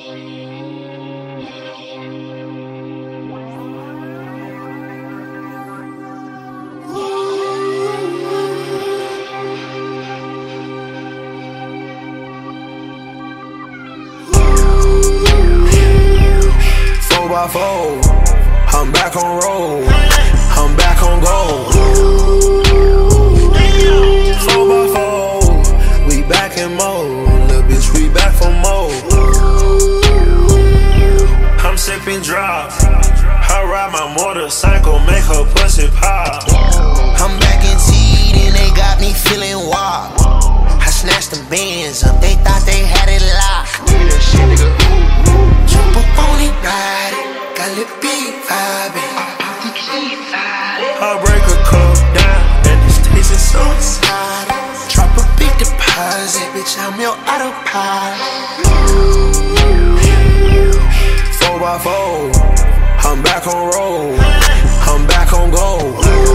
4x4, I'm back on roll, I'm back on gold. 4x4, we back in mode, little bitch, we back for more. I'm sipping drop, I ride my motorcycle, make her pussy pop. I'm back in Teed and they got me feeling wild. I snatched the bands up, they thought they had it locked. Jump up on it, ride it, got it big vibing. I break a cup down and it's tasting so exciting. Drop a big deposit, bitch, I'm your autopilot. 4x4, I'm back on roll, I'm back on gold.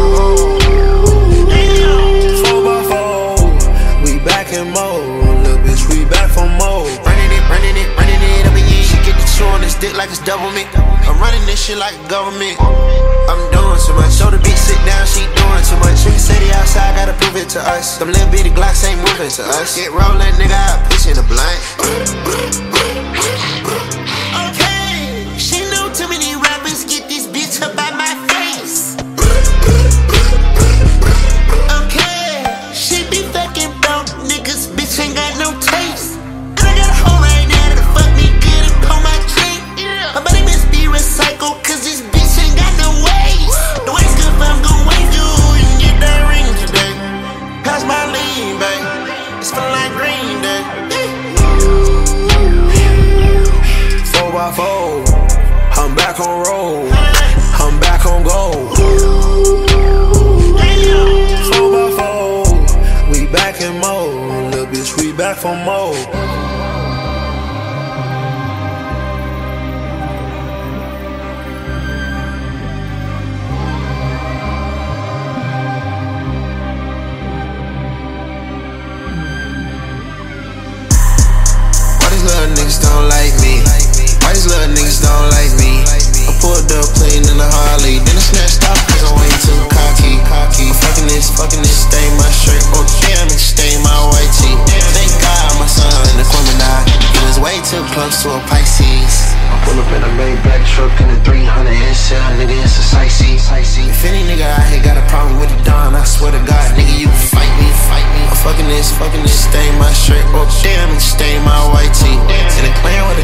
4x4, we back in mode, little bitch, we back for more. Running it up in ye. She get the chew on this dick like it's double me. I'm running this shit like a government. I'm doing too much. Show the bitch sit down, she doing too much. Nigga say they outside, gotta prove it to us. Them little bitty Glocks ain't moving to us. Get rollin', nigga, I pitch in the blunt. Okay, she know too many rappers get this bitch up by my face. Okay, she be fucking broke niggas, bitch ain't got no taste. And I got a hoe right now that'll fuck me good and pull my drink. Her body must be recycled, cause this bitch ain't got no waste. The waist good, but I'm gon' wait you and get that ring today. Pass my lean, babe. It's feeling like Green Day. 4x4, I'm back on roll, I'm back on gold. 4x4, we back in mode, little bitch, we back for more. Why these little niggas don't like me? Why these little niggas don't like me? I pulled up clean in the Harley, then I snatched off cause I'm way too cocky. I'm fucking this, stain my shirt. Oh damn, it stain my white tee. Thank God my son in the Aquemini. He was way too close to a Pisces. I pull up in a Maybach truck in a 300 SL, nigga, it's a sightsee. If any nigga out here got a problem with the Don, I swear to God, nigga, you can fight me. I'm fucking this, stain my shirt. Oh damn, it stain my white tee. And it playing with